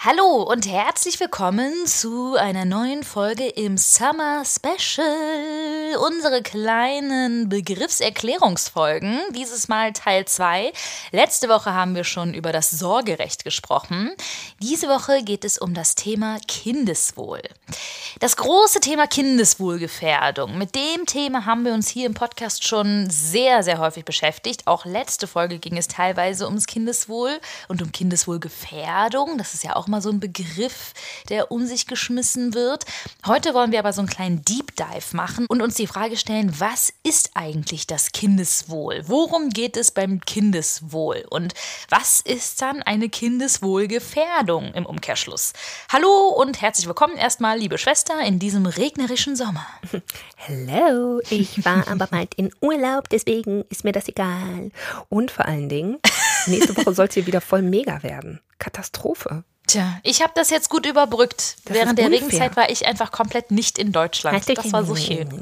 Hallo und herzlich willkommen zu einer neuen Folge im Summer Special. Unsere kleinen Begriffserklärungsfolgen. Dieses Mal Teil 2. Letzte Woche haben wir schon über das Sorgerecht gesprochen. Diese Woche geht es um das Thema Kindeswohl. Das große Thema Kindeswohlgefährdung. Mit dem Thema haben wir uns hier im Podcast schon sehr, sehr häufig beschäftigt. Auch letzte Folge ging es teilweise ums Kindeswohl und um Kindeswohlgefährdung. Das ist ja auch mal so ein Begriff, der um sich geschmissen wird. Heute wollen wir aber so einen kleinen Deep Dive machen und uns die Frage stellen, was ist eigentlich das Kindeswohl? Worum geht es beim Kindeswohl? Und was ist dann eine Kindeswohlgefährdung im Umkehrschluss? Hallo und herzlich willkommen erstmal, liebe Schwester, in diesem regnerischen Sommer. Hello, ich war aber bald in Urlaub, deswegen ist mir das egal. Und vor allen Dingen, nächste Woche soll es hier wieder voll mega werden. Katastrophe. Tja, ich habe das jetzt gut überbrückt. Das Während ist der unfair. Regenzeit war ich einfach komplett nicht in Deutschland. Das war so schön.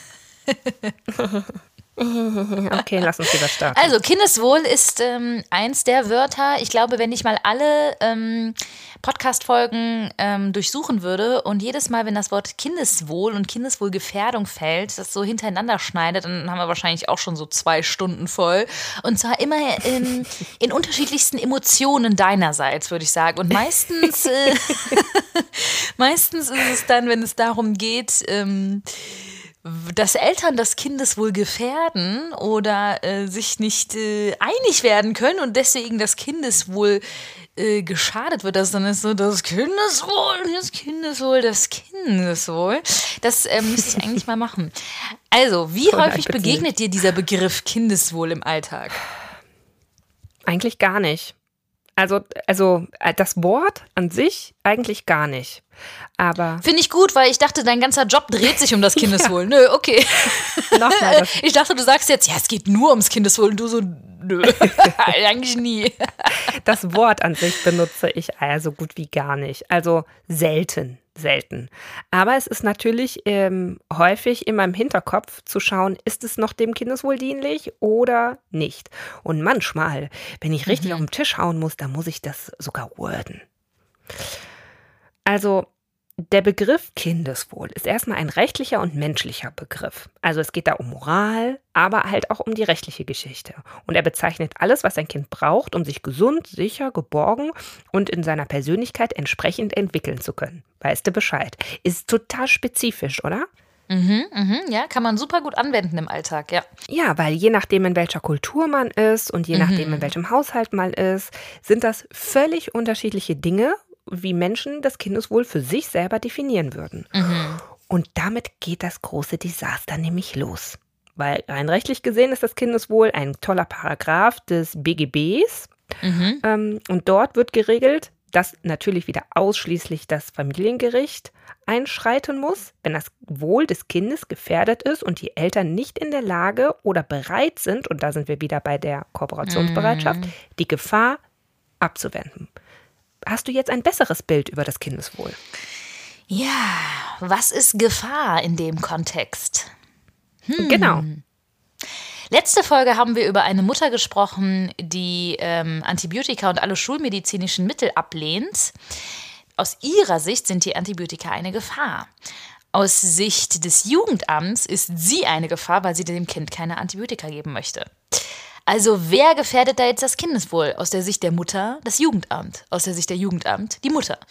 Okay, lass uns wieder starten. Also, Kindeswohl ist eins der Wörter, ich glaube, wenn ich mal alle Podcast-Folgen durchsuchen würde und jedes Mal, wenn das Wort Kindeswohl und Kindeswohlgefährdung fällt, das so hintereinander schneidet, dann haben wir wahrscheinlich auch schon so 2 Stunden voll. Und zwar immer in unterschiedlichsten Emotionen deinerseits, würde ich sagen. Und meistens, meistens ist es dann, wenn es darum geht, dass Eltern das Kindeswohl gefährden oder sich nicht einig werden können und deswegen das Kindeswohl geschadet wird, dass dann ist so das Kindeswohl. Das müsste ich eigentlich mal machen. Also, wie häufig begegnet dir dieser Begriff Kindeswohl im Alltag? Eigentlich gar nicht. Also das Wort an sich eigentlich gar nicht. Aber Finde ich gut, weil ich dachte, dein ganzer Job dreht sich um das Kindeswohl. Nö, okay. nochmal, Ich dachte, du sagst jetzt, ja, es geht nur ums Kindeswohl. Und du so, nö, eigentlich nie. das Wort an sich benutze ich so gut wie gar nicht. Also selten. Aber es ist natürlich häufig in meinem Hinterkopf zu schauen, ist es noch dem Kindeswohl dienlich oder nicht. Und manchmal, wenn ich richtig auf den Tisch hauen muss, dann muss ich das sogar worden. Also der Begriff Kindeswohl ist erstmal ein rechtlicher und menschlicher Begriff. Also es geht da um Moral, aber halt auch um die rechtliche Geschichte. Und er bezeichnet alles, was ein Kind braucht, um sich gesund, sicher, geborgen und in seiner Persönlichkeit entsprechend entwickeln zu können. Weißt du Bescheid? Ist total spezifisch, oder? Ja, kann man super gut anwenden im Alltag, ja. Ja, weil je nachdem, in welcher Kultur man ist und je nachdem, in welchem Haushalt man ist, sind das völlig unterschiedliche Dinge, wie Menschen das Kindeswohl für sich selber definieren würden. Und damit geht das große Desaster nämlich los. Weil rein rechtlich gesehen ist das Kindeswohl ein toller Paragraph des BGBs. Und dort wird geregelt, dass natürlich wieder ausschließlich das Familiengericht einschreiten muss, wenn das Wohl des Kindes gefährdet ist und die Eltern nicht in der Lage oder bereit sind, und da sind wir wieder bei der Kooperationsbereitschaft, die Gefahr abzuwenden. Hast du jetzt ein besseres Bild über das Kindeswohl? Ja, was ist Gefahr in dem Kontext? Genau. Letzte Folge haben wir über eine Mutter gesprochen, die Antibiotika und alle schulmedizinischen Mittel ablehnt. Aus ihrer Sicht sind die Antibiotika eine Gefahr. Aus Sicht des Jugendamts ist sie eine Gefahr, weil sie dem Kind keine Antibiotika geben möchte. Also wer gefährdet da jetzt das Kindeswohl? Aus der Sicht der Mutter das Jugendamt. Aus der Sicht der Jugendamt die Mutter.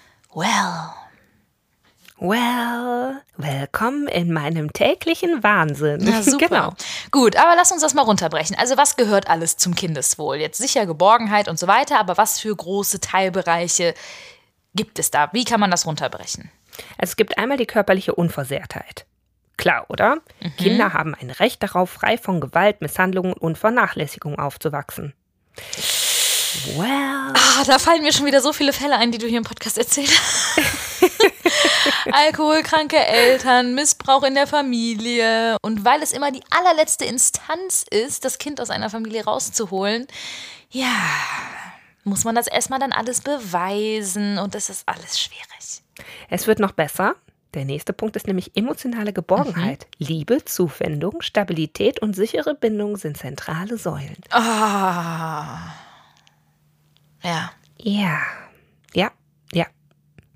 Well, willkommen in meinem täglichen Wahnsinn. Na super. Genau. Gut, aber lass uns das mal runterbrechen. Also was gehört alles zum Kindeswohl? Jetzt sicher Geborgenheit und so weiter, aber was für große Teilbereiche gibt es da? Wie kann man das runterbrechen? Es gibt einmal die körperliche Unversehrtheit. Klar, oder? Kinder haben ein Recht darauf, frei von Gewalt, Misshandlungen und Vernachlässigung aufzuwachsen. Well. Da fallen mir schon wieder so viele Fälle ein, die du hier im Podcast erzählst. Alkoholkranke Eltern, Missbrauch in der Familie. Und weil es immer die allerletzte Instanz ist, das Kind aus einer Familie rauszuholen, ja, muss man das erstmal dann alles beweisen und das ist alles schwierig. Es wird noch besser. Der nächste Punkt ist nämlich emotionale Geborgenheit. Liebe, Zuwendung, Stabilität und sichere Bindung sind zentrale Säulen. Ja. Ja.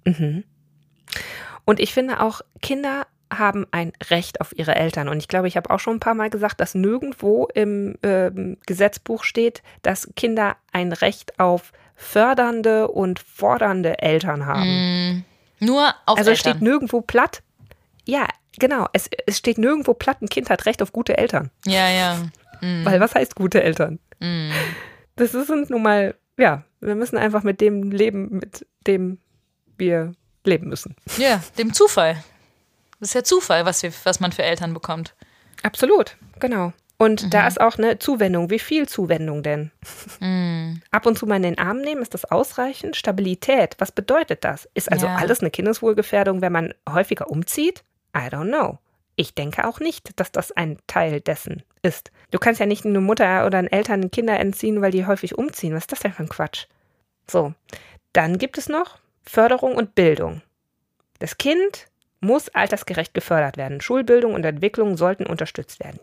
Und ich finde auch, Kinder haben ein Recht auf ihre Eltern. Und ich glaube, ich habe auch schon ein paar Mal gesagt, dass nirgendwo im Gesetzbuch steht, dass Kinder ein Recht auf fördernde und fordernde Eltern haben. Nur auf Also Eltern. steht nirgendwo platt. Ja, genau. Es steht nirgendwo platt, ein Kind hat Recht auf gute Eltern. Ja. Weil was heißt gute Eltern? Das sind nun mal, ja, wir müssen einfach mit dem leben, mit dem wir leben müssen. Ja, dem Zufall. Das ist ja Zufall, was man für Eltern bekommt. Absolut, genau. Und da ist auch eine Zuwendung. Wie viel Zuwendung denn? Ab und zu mal in den Arm nehmen, ist das ausreichend? Stabilität, was bedeutet das? Ist also alles eine Kindeswohlgefährdung, wenn man häufiger umzieht? I don't know. Ich denke auch nicht, dass das ein Teil dessen ist. Du kannst ja nicht eine Mutter oder einen Eltern Kinder entziehen, weil die häufig umziehen. Was ist das denn für ein Quatsch? So, dann gibt es noch Förderung und Bildung. Das Kind muss altersgerecht gefördert werden. Schulbildung und Entwicklung sollten unterstützt werden.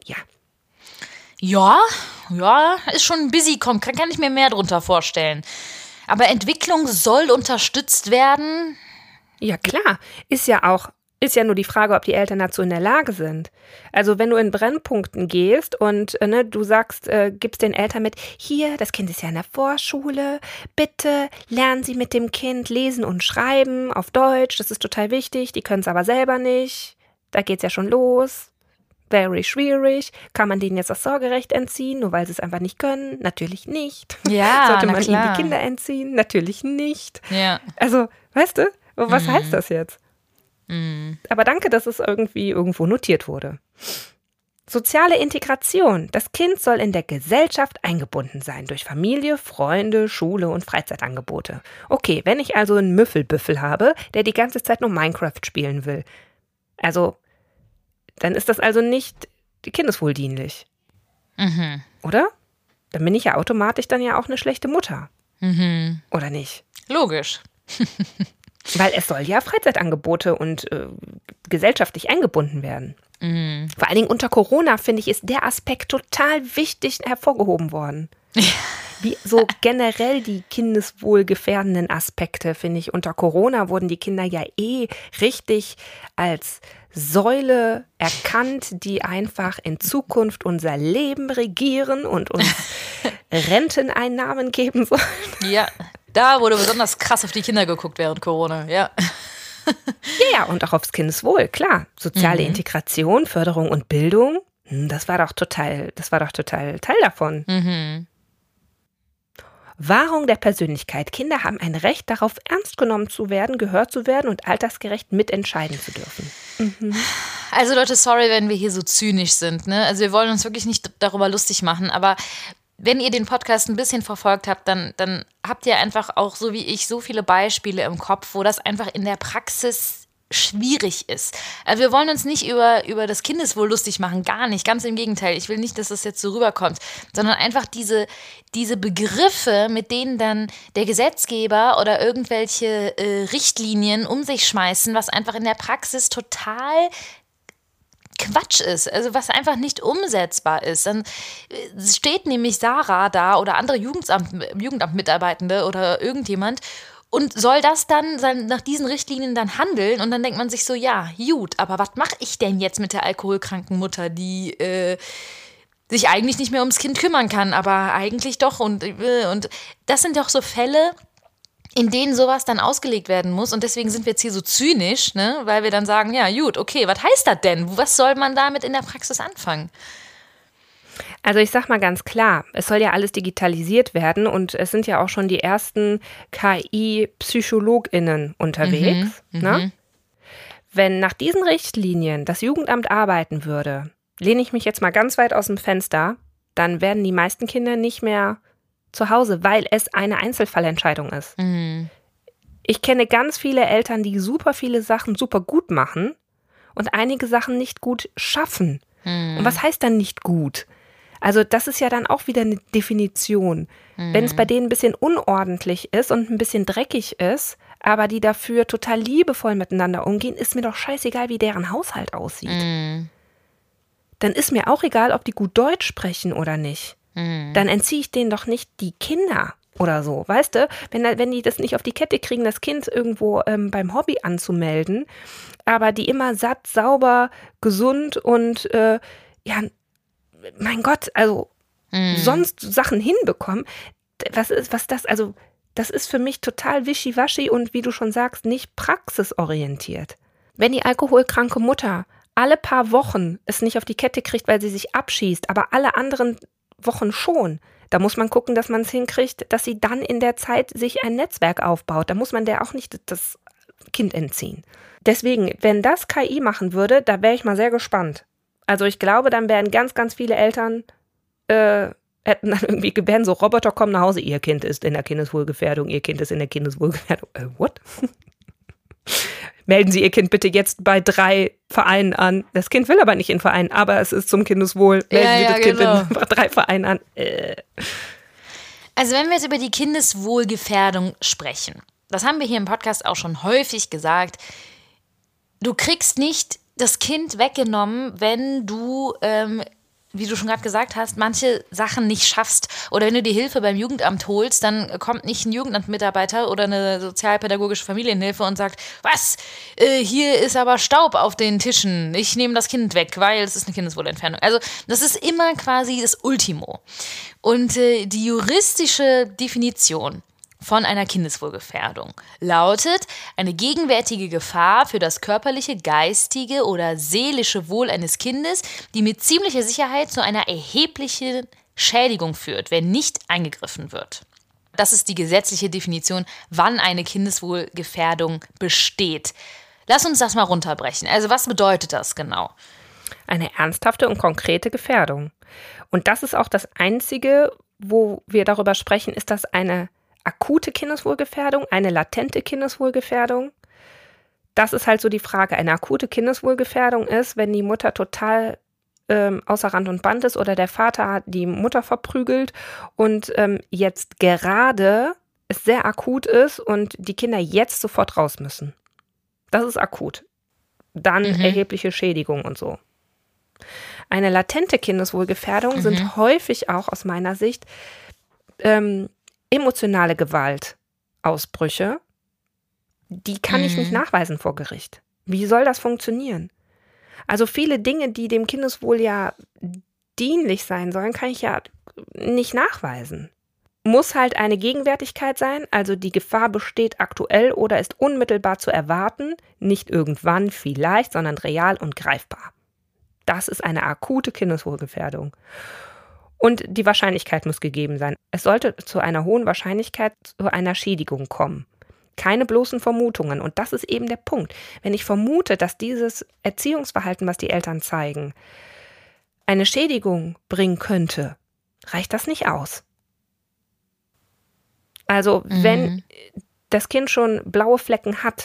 Ja. Ja, ist schon ein busy, kann ich mir mehr drunter vorstellen. Aber Entwicklung soll unterstützt werden? Ja, klar. Ist ja nur die Frage, ob die Eltern dazu in der Lage sind. Also wenn du in Brennpunkten gehst und du sagst, gibst den Eltern mit, hier, das Kind ist ja in der Vorschule, bitte lernen Sie mit dem Kind lesen und schreiben auf Deutsch, das ist total wichtig, die können es aber selber nicht, da geht's ja schon los, very schwierig, kann man denen jetzt das Sorgerecht entziehen, nur weil sie es einfach nicht können? Natürlich nicht. Ja, Sollte man klar. ihnen die Kinder entziehen? Natürlich nicht. Ja. Also, weißt du, was heißt das jetzt? Aber danke, dass es irgendwo notiert wurde. Soziale Integration. Das Kind soll in der Gesellschaft eingebunden sein durch Familie, Freunde, Schule und Freizeitangebote. Okay, wenn ich also einen Müffelbüffel habe, der die ganze Zeit nur Minecraft spielen will, also dann ist das also nicht kindeswohldienlich. Oder? Dann bin ich ja automatisch dann ja auch eine schlechte Mutter. Oder nicht? Logisch. Weil es soll ja Freizeitangebote und gesellschaftlich eingebunden werden. Vor allen Dingen unter Corona, finde ich, ist der Aspekt total wichtig hervorgehoben worden. Wie so generell die kindeswohlgefährdenden Aspekte, finde ich. Unter Corona wurden die Kinder ja richtig als Säule erkannt, die einfach in Zukunft unser Leben regieren und uns Renteneinnahmen geben sollen. Ja, da wurde besonders krass auf die Kinder geguckt während Corona, ja. Ja, und auch aufs Kindeswohl, klar. Soziale Integration, Förderung und Bildung, das war doch total Teil davon. Wahrung der Persönlichkeit. Kinder haben ein Recht darauf, ernst genommen zu werden, gehört zu werden und altersgerecht mitentscheiden zu dürfen. Also Leute, sorry, wenn wir hier so zynisch sind, ne? Also wir wollen uns wirklich nicht darüber lustig machen, aber wenn ihr den Podcast ein bisschen verfolgt habt, dann habt ihr einfach auch, so wie ich, so viele Beispiele im Kopf, wo das einfach in der Praxis schwierig ist. Also wir wollen uns nicht über das Kindeswohl lustig machen, gar nicht, ganz im Gegenteil. Ich will nicht, dass das jetzt so rüberkommt, sondern einfach diese Begriffe, mit denen dann der Gesetzgeber oder irgendwelche Richtlinien um sich schmeißen, was einfach in der Praxis total Quatsch ist, also was einfach nicht umsetzbar ist. Dann steht nämlich Sarah da oder andere Jugendamtmitarbeitende oder irgendjemand und soll das dann nach diesen Richtlinien dann handeln und dann denkt man sich so, ja, gut, aber was mache ich denn jetzt mit der alkoholkranken Mutter, die sich eigentlich nicht mehr ums Kind kümmern kann, aber eigentlich doch und das sind doch so Fälle, in denen sowas dann ausgelegt werden muss. Und deswegen sind wir jetzt hier so zynisch, ne? Weil wir dann sagen, ja gut, okay, was heißt das denn? Was soll man damit in der Praxis anfangen? Also ich sag mal ganz klar, es soll ja alles digitalisiert werden und es sind ja auch schon die ersten KI-PsychologInnen unterwegs. Ne? Wenn nach diesen Richtlinien das Jugendamt arbeiten würde, lehne ich mich jetzt mal ganz weit aus dem Fenster, dann werden die meisten Kinder nicht mehr zu Hause, weil es eine Einzelfallentscheidung ist. Ich kenne ganz viele Eltern, die super viele Sachen super gut machen und einige Sachen nicht gut schaffen. Und was heißt dann nicht gut? Also das ist ja dann auch wieder eine Definition. Wenn es bei denen ein bisschen unordentlich ist und ein bisschen dreckig ist, aber die dafür total liebevoll miteinander umgehen, ist mir doch scheißegal, wie deren Haushalt aussieht. Dann ist mir auch egal, ob die gut Deutsch sprechen oder nicht. Dann entziehe ich denen doch nicht die Kinder. oder so, weißt du? Wenn die das nicht auf die Kette kriegen, das Kind irgendwo beim Hobby anzumelden, aber die immer satt, sauber, gesund und mein Gott, also sonst Sachen hinbekommen, das ist für mich total wischiwaschi und wie du schon sagst, nicht praxisorientiert. Wenn die alkoholkranke Mutter alle paar Wochen es nicht auf die Kette kriegt, weil sie sich abschießt, aber alle anderen Wochen schon, da muss man gucken, dass man es hinkriegt, dass sie dann in der Zeit sich ein Netzwerk aufbaut. Da muss man der auch nicht das Kind entziehen. Deswegen, wenn das KI machen würde, da wäre ich mal sehr gespannt. Also ich glaube, dann wären ganz, ganz viele Eltern hätten dann irgendwie wären so Roboter kommen nach Hause, ihr Kind ist in der Kindeswohlgefährdung, ihr Kind ist in der Kindeswohlgefährdung. What? Melden Sie Ihr Kind bitte jetzt bei 3 Vereinen an. Das Kind will aber nicht in Vereinen, aber es ist zum Kindeswohl. Melden Sie das Kind in 3 Vereinen an. Also wenn wir jetzt über die Kindeswohlgefährdung sprechen, das haben wir hier im Podcast auch schon häufig gesagt, du kriegst nicht das Kind weggenommen, wenn du, wie du schon gerade gesagt hast, manche Sachen nicht schaffst. Oder wenn du die Hilfe beim Jugendamt holst, dann kommt nicht ein Jugendamtmitarbeiter oder eine sozialpädagogische Familienhilfe und sagt, was, hier ist aber Staub auf den Tischen, ich nehme das Kind weg, weil es ist eine Kindeswohlentfernung. Also das ist immer quasi das Ultimo. Und die juristische Definition von einer Kindeswohlgefährdung lautet eine gegenwärtige Gefahr für das körperliche, geistige oder seelische Wohl eines Kindes, die mit ziemlicher Sicherheit zu einer erheblichen Schädigung führt, wenn nicht eingegriffen wird. Das ist die gesetzliche Definition, wann eine Kindeswohlgefährdung besteht. Lass uns das mal runterbrechen. Also was bedeutet das genau? Eine ernsthafte und konkrete Gefährdung. Und das ist auch das Einzige, wo wir darüber sprechen, ist das eine akute Kindeswohlgefährdung, eine latente Kindeswohlgefährdung. Das ist halt so die Frage. Eine akute Kindeswohlgefährdung ist, wenn die Mutter total außer Rand und Band ist oder der Vater hat die Mutter verprügelt und jetzt gerade es sehr akut ist und die Kinder jetzt sofort raus müssen. Das ist akut. Dann erhebliche Schädigung und so. Eine latente Kindeswohlgefährdung sind häufig auch aus meiner Sicht emotionale Gewaltausbrüche, die kann ich nicht nachweisen vor Gericht. Wie soll das funktionieren? Also viele Dinge, die dem Kindeswohl ja dienlich sein sollen, kann ich ja nicht nachweisen. Muss halt eine Gegenwärtigkeit sein, also die Gefahr besteht aktuell oder ist unmittelbar zu erwarten, nicht irgendwann vielleicht, sondern real und greifbar. Das ist eine akute Kindeswohlgefährdung. Und die Wahrscheinlichkeit muss gegeben sein. Es sollte zu einer hohen Wahrscheinlichkeit zu einer Schädigung kommen. Keine bloßen Vermutungen. Und das ist eben der Punkt. Wenn ich vermute, dass dieses Erziehungsverhalten, was die Eltern zeigen, eine Schädigung bringen könnte, reicht das nicht aus. Also wenn das Kind schon blaue Flecken hat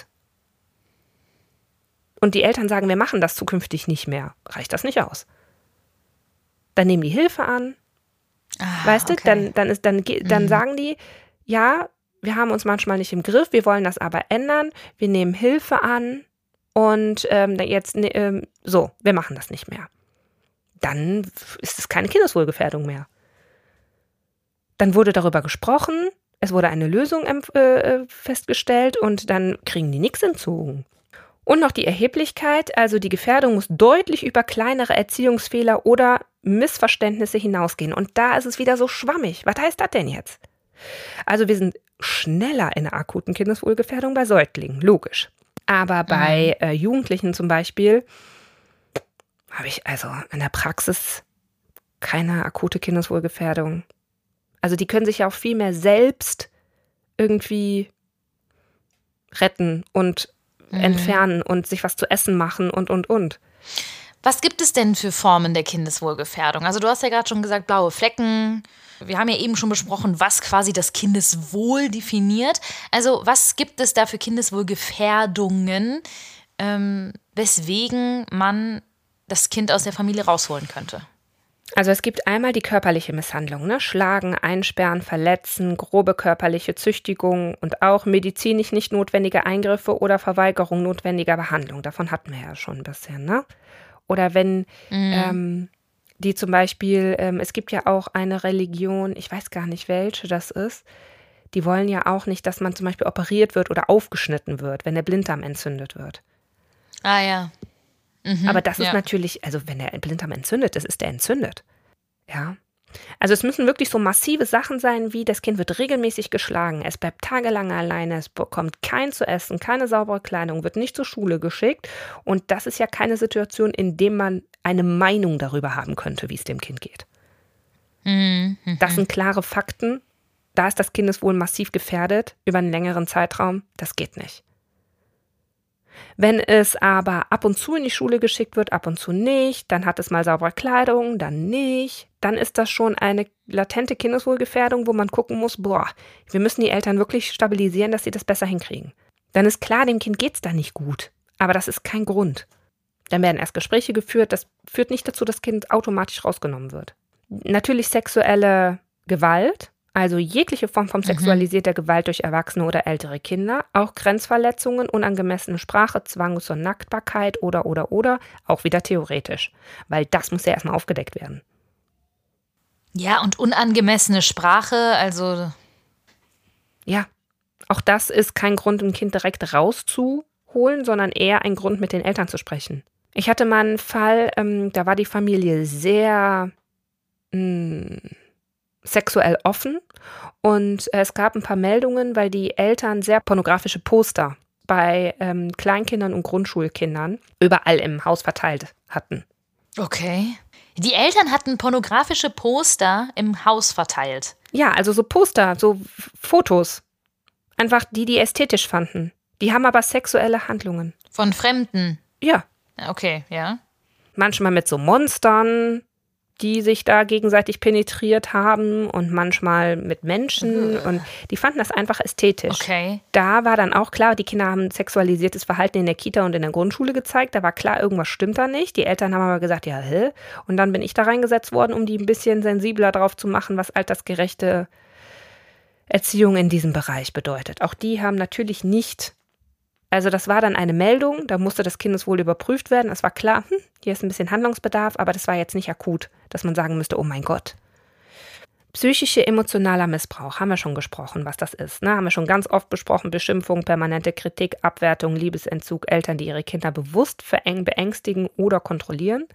und die Eltern sagen, wir machen das zukünftig nicht mehr, reicht das nicht aus. Dann nehmen die Hilfe an. Weißt du, okay. dann sagen die, ja, wir haben uns manchmal nicht im Griff, wir wollen das aber ändern, wir nehmen Hilfe an und wir machen das nicht mehr. Dann ist es keine Kindeswohlgefährdung mehr. Dann wurde darüber gesprochen, es wurde eine Lösung festgestellt und dann kriegen die nichts entzogen. Und noch die Erheblichkeit, also die Gefährdung muss deutlich über kleinere Erziehungsfehler oder Missverständnisse hinausgehen. Und da ist es wieder so schwammig. Was heißt das denn jetzt? Also wir sind schneller in der akuten Kindeswohlgefährdung bei Säuglingen, logisch. Aber bei Jugendlichen zum Beispiel habe ich also in der Praxis keine akute Kindeswohlgefährdung. Also die können sich ja auch viel mehr selbst irgendwie retten und entfernen und sich was zu essen machen und. Was gibt es denn für Formen der Kindeswohlgefährdung? Also du hast ja gerade schon gesagt, blaue Flecken. Wir haben ja eben schon besprochen, was quasi das Kindeswohl definiert. Also was gibt es da für Kindeswohlgefährdungen, weswegen man das Kind aus der Familie rausholen könnte? Also es gibt einmal die körperliche Misshandlung, ne? Schlagen, einsperren, verletzen, grobe körperliche Züchtigung und auch medizinisch nicht notwendige Eingriffe oder Verweigerung notwendiger Behandlung. Davon hatten wir ja schon ein bisschen, ne? Oder wenn die zum Beispiel, es gibt ja auch eine Religion, ich weiß gar nicht welche das ist, Die wollen ja auch nicht, dass man zum Beispiel operiert wird oder aufgeschnitten wird, wenn der Blinddarm entzündet wird. Ah ja. Aber das ist natürlich, also wenn der Blinddarm entzündet ist, ist der entzündet. Ja. Also es müssen wirklich so massive Sachen sein, wie das Kind wird regelmäßig geschlagen, es bleibt tagelang alleine, es bekommt kein zu essen, keine saubere Kleidung, wird nicht zur Schule geschickt. Und das ist ja keine Situation, in der man eine Meinung darüber haben könnte, wie es dem Kind geht. Das sind klare Fakten. Da ist das Kindeswohl massiv gefährdet über einen längeren Zeitraum. Das geht nicht. Wenn es aber ab und zu in die Schule geschickt wird, ab und zu nicht, dann hat es mal saubere Kleidung, dann nicht, dann ist das schon eine latente Kindeswohlgefährdung, wo man gucken muss, wir müssen die Eltern wirklich stabilisieren, dass sie das besser hinkriegen. Dann ist klar, dem Kind geht's da nicht gut, aber das ist kein Grund. Dann werden erst Gespräche geführt, das führt nicht dazu, dass das Kind automatisch rausgenommen wird. Natürlich sexuelle Gewalt, also jegliche Form von sexualisierter Gewalt durch Erwachsene oder ältere Kinder, auch Grenzverletzungen, unangemessene Sprache, Zwang zur Nacktbarkeit oder, auch wieder theoretisch. Weil das muss ja erstmal aufgedeckt werden. Ja, und unangemessene Sprache, also... Ja, auch das ist kein Grund, ein Kind direkt rauszuholen, sondern eher ein Grund, mit den Eltern zu sprechen. Ich hatte mal einen Fall, da war die Familie sehr... sexuell offen und es gab ein paar Meldungen, weil die Eltern sehr pornografische Poster bei Kleinkindern und Grundschulkindern überall im Haus verteilt hatten. Okay. Die Eltern hatten pornografische Poster im Haus verteilt. Ja, also so Poster, so Fotos. Einfach die ästhetisch fanden. Die haben aber sexuelle Handlungen. Von Fremden? Ja. Okay, ja. Manchmal mit so Monstern, die sich da gegenseitig penetriert haben und manchmal mit Menschen und die fanden das einfach ästhetisch. Okay. Da war dann auch klar, die Kinder haben sexualisiertes Verhalten in der Kita und in der Grundschule gezeigt, da war klar, irgendwas stimmt da nicht. Die Eltern haben aber gesagt, ja, hä? Und dann bin ich da reingesetzt worden, um die ein bisschen sensibler drauf zu machen, was altersgerechte Erziehung in diesem Bereich bedeutet. Auch die haben natürlich nicht, also das war dann eine Meldung, da musste das Kindeswohl überprüft werden. Es war klar, hier ist ein bisschen Handlungsbedarf, aber das war jetzt nicht akut, dass man sagen müsste, oh mein Gott. Psychische, emotionaler Missbrauch, haben wir schon gesprochen, was das ist. Ne? Haben wir schon ganz oft besprochen, Beschimpfung, permanente Kritik, Abwertung, Liebesentzug, Eltern, die ihre Kinder bewusst beängstigen oder kontrollieren.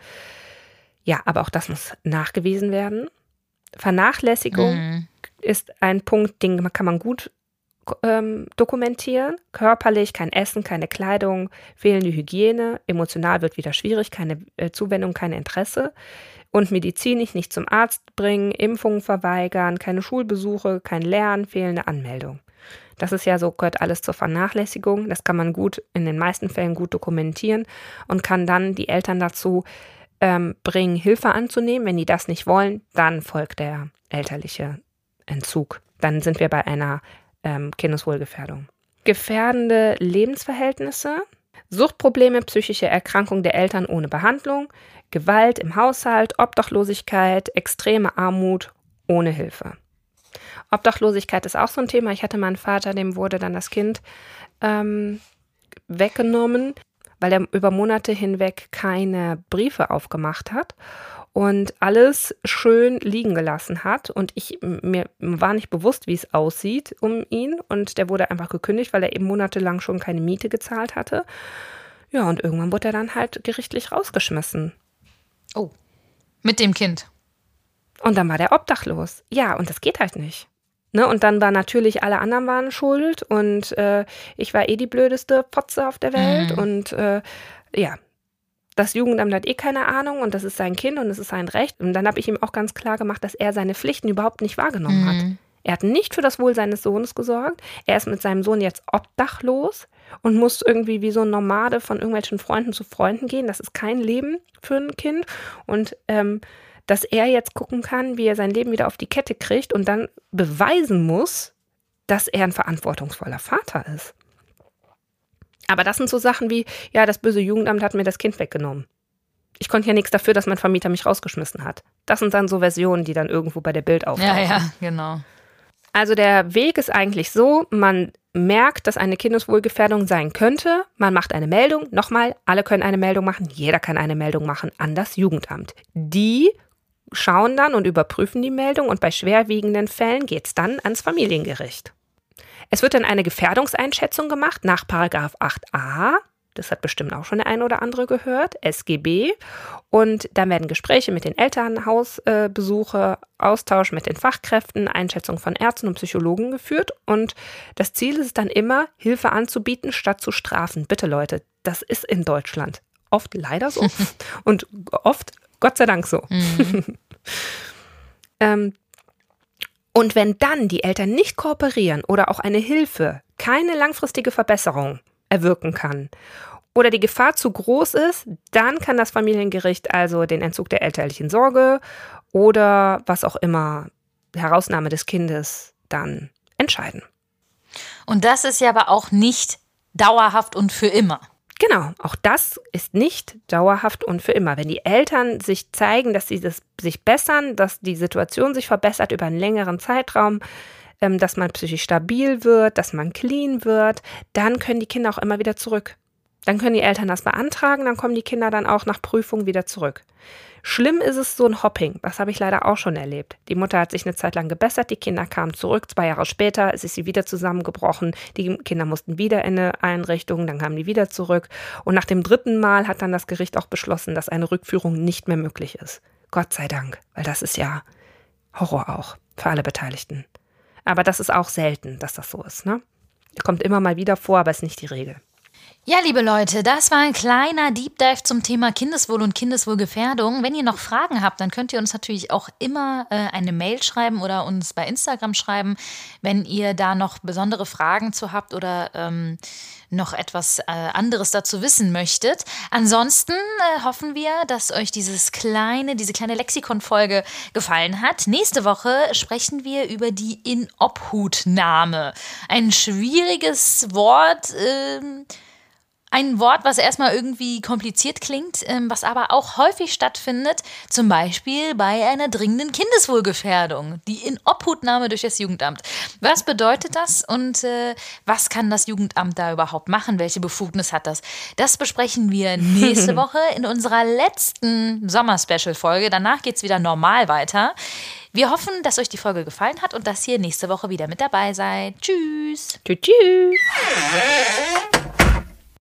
Ja, aber auch das muss nachgewiesen werden. Vernachlässigung ist ein Punkt, den kann man gut dokumentieren. Körperlich, kein Essen, keine Kleidung, fehlende Hygiene, emotional wird wieder schwierig, keine Zuwendung, kein Interesse und medizinisch nicht zum Arzt bringen, Impfungen verweigern, keine Schulbesuche, kein Lernen, fehlende Anmeldung. Das ist ja so, gehört alles zur Vernachlässigung. Das kann man gut, in den meisten Fällen gut dokumentieren und kann dann die Eltern dazu bringen, Hilfe anzunehmen. Wenn die das nicht wollen, dann folgt der elterliche Entzug. Dann sind wir bei einer Kindeswohlgefährdung. Gefährdende Lebensverhältnisse, Suchtprobleme, psychische Erkrankung der Eltern ohne Behandlung, Gewalt im Haushalt, Obdachlosigkeit, extreme Armut ohne Hilfe. Obdachlosigkeit ist auch so ein Thema. Ich hatte mal einen Vater, dem wurde dann das Kind weggenommen, weil er über Monate hinweg keine Briefe aufgemacht hat und alles schön liegen gelassen hat. Und mir war nicht bewusst, wie es aussieht um ihn. Und der wurde einfach gekündigt, weil er eben monatelang schon keine Miete gezahlt hatte. Ja, und irgendwann wurde er dann halt gerichtlich rausgeschmissen. Oh, mit dem Kind. Und dann war der obdachlos. Ja, und das geht halt nicht. Ne? Und dann war natürlich, alle anderen waren schuld. Und ich war die blödeste Potze auf der Welt. Und ja, das Jugendamt hat keine Ahnung und das ist sein Kind und es ist sein Recht. Und dann habe ich ihm auch ganz klar gemacht, dass er seine Pflichten überhaupt nicht wahrgenommen hat. Er hat nicht für das Wohl seines Sohnes gesorgt. Er ist mit seinem Sohn jetzt obdachlos und muss irgendwie wie so ein Nomade von irgendwelchen Freunden zu Freunden gehen. Das ist kein Leben für ein Kind. Und dass er jetzt gucken kann, wie er sein Leben wieder auf die Kette kriegt und dann beweisen muss, dass er ein verantwortungsvoller Vater ist. Aber das sind so Sachen wie, ja, das böse Jugendamt hat mir das Kind weggenommen. Ich konnte ja nichts dafür, dass mein Vermieter mich rausgeschmissen hat. Das sind dann so Versionen, die dann irgendwo bei der Bild auftauchen. Ja, genau. Also der Weg ist eigentlich so, man merkt, dass eine Kindeswohlgefährdung sein könnte. Man macht eine Meldung. Nochmal, alle können eine Meldung machen. Jeder kann eine Meldung machen an das Jugendamt. Die schauen dann und überprüfen die Meldung und bei schwerwiegenden Fällen geht es dann ans Familiengericht. Es wird dann eine Gefährdungseinschätzung gemacht nach Paragraph 8a. Das hat bestimmt auch schon der eine oder andere gehört, SGB. Und dann werden Gespräche mit den Eltern, Hausbesuche, Austausch mit den Fachkräften, Einschätzung von Ärzten und Psychologen geführt. Und das Ziel ist dann immer, Hilfe anzubieten, statt zu strafen. Bitte Leute, das ist in Deutschland oft leider so und oft Gott sei Dank so. Und wenn dann die Eltern nicht kooperieren oder auch eine Hilfe keine langfristige Verbesserung erwirken kann oder die Gefahr zu groß ist, dann kann das Familiengericht also den Entzug der elterlichen Sorge oder was auch immer, Herausnahme des Kindes dann entscheiden. Und das ist ja aber auch nicht dauerhaft und für immer. Genau, auch das ist nicht dauerhaft und für immer. Wenn die Eltern sich zeigen, dass sie sich bessern, dass die Situation sich verbessert über einen längeren Zeitraum, dass man psychisch stabil wird, dass man clean wird, dann können die Kinder auch immer wieder zurück. Dann können die Eltern das beantragen, dann kommen die Kinder dann auch nach Prüfung wieder zurück. Schlimm ist es so ein Hopping, das habe ich leider auch schon erlebt. Die Mutter hat sich eine Zeit lang gebessert, die Kinder kamen zurück, 2 Jahre später ist sie wieder zusammengebrochen, die Kinder mussten wieder in eine Einrichtung, dann kamen die wieder zurück. Und nach dem 3. Mal hat dann das Gericht auch beschlossen, dass eine Rückführung nicht mehr möglich ist. Gott sei Dank, weil das ist ja Horror auch für alle Beteiligten. Aber das ist auch selten, dass das so ist, ne? Kommt immer mal wieder vor, aber ist nicht die Regel. Ja, liebe Leute, das war ein kleiner Deep Dive zum Thema Kindeswohl und Kindeswohlgefährdung. Wenn ihr noch Fragen habt, dann könnt ihr uns natürlich auch immer eine Mail schreiben oder uns bei Instagram schreiben, wenn ihr da noch besondere Fragen zu habt oder noch etwas anderes dazu wissen möchtet. Ansonsten hoffen wir, dass euch diese kleine Lexikon-Folge gefallen hat. Nächste Woche sprechen wir über die Inobhutnahme. Ein schwieriges Wort, ein Wort, was erstmal irgendwie kompliziert klingt, was aber auch häufig stattfindet, zum Beispiel bei einer dringenden Kindeswohlgefährdung, die Inobhutnahme durch das Jugendamt. Was bedeutet das und was kann das Jugendamt da überhaupt machen? Welche Befugnis hat das? Das besprechen wir nächste Woche in unserer letzten Sommer-Special-Folge. Danach geht es wieder normal weiter. Wir hoffen, dass euch die Folge gefallen hat und dass ihr nächste Woche wieder mit dabei seid. Tschüss. Tschüss.